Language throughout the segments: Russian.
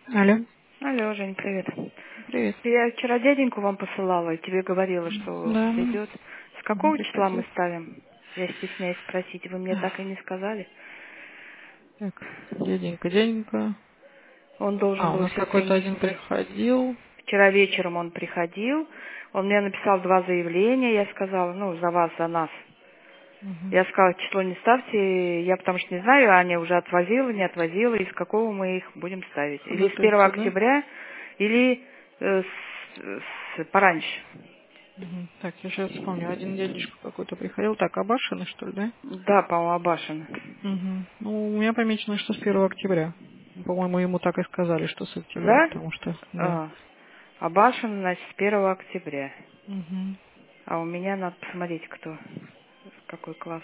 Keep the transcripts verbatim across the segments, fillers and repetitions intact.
Алло. Алло, Жень, привет. Привет. Я вчера дяденьку вам посылала, и тебе говорила, что Да. придет. С Мгм, какого числа мы приходил. ставим? Я стесняюсь спросить, вы мне так и не сказали. Так, дяденька, дяденька. Он должен А, у был нас все какой-то один принести. приходил. Вчера вечером он приходил, он мне написал два заявления, я сказала, ну, за вас, за нас. Угу. Я сказала, число не ставьте, я потому что не знаю, Аня уже отвозила, не отвозила, из какого мы их будем ставить. Или с первого Ходатайство, да? октября, или э, с- с- пораньше. Угу. Так, я сейчас вспомню. Один дядечка какой-то приходил. Так, Абашины, что ли, да? Да, по-моему, Абашин. Угу. Ну, у меня помечено, что с первого октября. По-моему, ему так и сказали, что с октября, Да? потому что, да. А, Абашин, значит, с первого октября. Угу. А у меня надо посмотреть, кто, какой класс.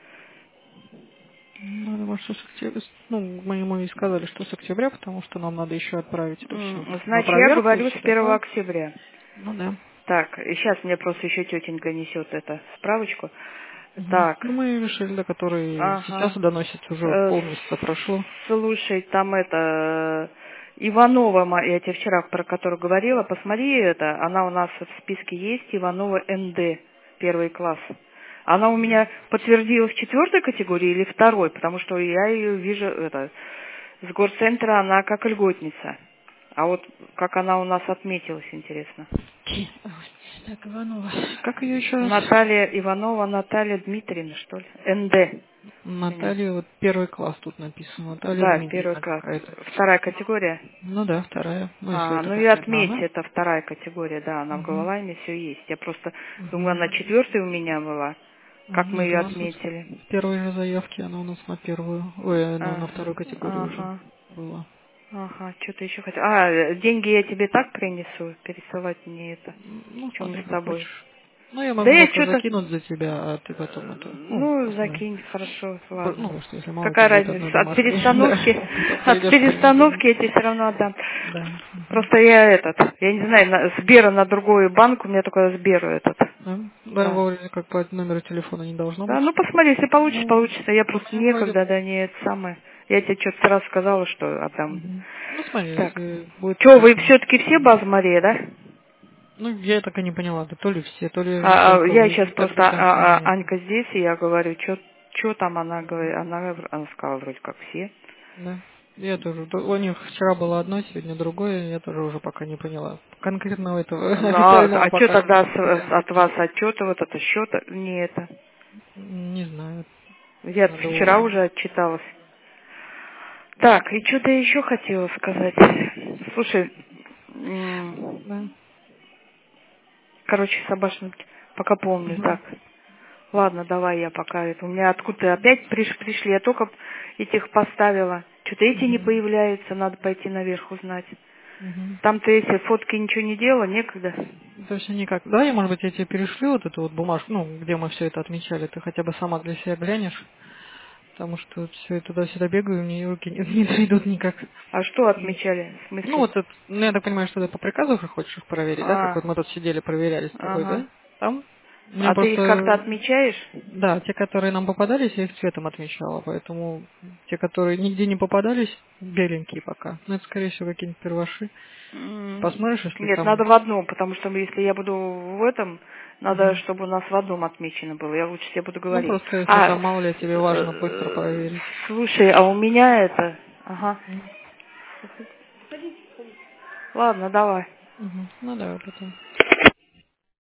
Ну, я думаю, что с октября. Ну, мы ему и сказали, что с октября, потому что нам надо еще отправить это все М, на Значит, я проверку и говорю все с первого такое. октября. Ну да. Так, и сейчас мне просто еще тетенька несет это справочку. Мгм. Так, Ну, мы решили, до которой сейчас ага. доносится, уже Э, полмесяца прошло. Слушай, там это Иванова, ма- я тебе вчера про которую говорила, посмотри это, она у нас в списке есть, Иванова эн дэ, первый класс. Она у меня подтвердилась в четвертой категории или второй, потому что я ее вижу это, с горцентра она как льготница. А вот как она у нас отметилась, интересно. Ки- ой, Так, Иванова. Как ее еще раз? Наталья Иванова, Наталья Дмитриевна, что ли? эн дэ у меня. Наталья, вот первый класс тут написано. Наталья Да, первый Дмитриевна класс. какая-то. Вторая категория. Ну да, вторая. Ну, если А, это ну и конкретно отметьте, она. это вторая категория, да, она в Угу. Головайме все есть. Я просто думаю, Угу. она четвертая у меня была. Как мы Нет, у ее нас вот отметили? в первой же заявке она у нас на первую, ой, ну, А, на второй категории уже ага, была. ага, что-то еще хотел. А, э, деньги я тебе так принесу, пересылать мне это, Ну, чем мы смотри, с как тобой. хочешь. Ну, я Да могу я пока что-то, закинуть за тебя, а ты потом это, ну, ну, посмотри. закинь, хорошо, По- ладно. Ну, что если мало Какая тебе будет одной разница? От домашней, перестановки, да, то от придешь перестановки понедельник. я тебе все равно отдам. Да. Мгм. Просто я этот, я не знаю, на, Сбера на другой банк, у меня только Сберу этот. Да. Да, Да. вроде как по номеру телефона не должно Да, быть. ну посмотри, если получится, Ну, получится. Я у просто меня вроде... некогда, да, не это самое. Я тебе что-то сразу сказала, что отдам. Мгм. Ну, смотри, Так. если будет Что, вы что-то... все-таки все базы Мария, да? Ну, я так и не поняла, да то ли все, то ли А, а, только я вы, сейчас так просто, до конца а, а, непонятно. Анька здесь, и я говорю, что там она говорит, она, она сказала вроде как все. Да. Я тоже. То- У них вчера было одно, сегодня другое, я тоже уже пока не поняла. Конкретного этого Ну, а, официального а что пока тогда с- информации от вас нет. отчета, вот это счета? Не это. Не знаю, Я надо вчера у... уже отчиталась. Так, и что-то еще хотела сказать. Слушай, м, Да. короче, Сабашин, пока помню, Мгм. так. Ладно, давай я пока это. У меня откуда опять приш- пришли, я только этих поставила. Что-то эти не Мгм. появляются, надо пойти наверх узнать. Мгм. Там-то эти фотки ничего не делала, некогда. То есть никак. Да, я, может быть, я тебе перешлю вот эту вот бумажку, ну, где мы все это отмечали, ты хотя бы сама для себя глянешь, потому что все это туда-сюда бегаю, мне руки не, не дойдут никак. А что И- отмечали? В Ну, смысле? вот это, ну, я так понимаю, что ты по приказу уже хочешь их проверить, да, как А, вот мы тут сидели, проверяли с тобой, ага. да? Там? Мне А ты их как-то просто, отмечаешь? да, те, которые нам попадались, я их цветом отмечала, поэтому те, которые нигде не попадались, беленькие пока. Ну, это, скорее всего, какие-нибудь перваши. М. Посмотришь, если Нет, там... надо в одном, потому что если я буду в этом, надо, Мгм. чтобы у нас в одном отмечено было. Я лучше тебе буду Ну, говорить. просто если А, там, мало ли, тебе важно быстро э, проверить. слушай, а у меня это... Ага. М. Ладно, давай. Мгм. Ну, давай потом.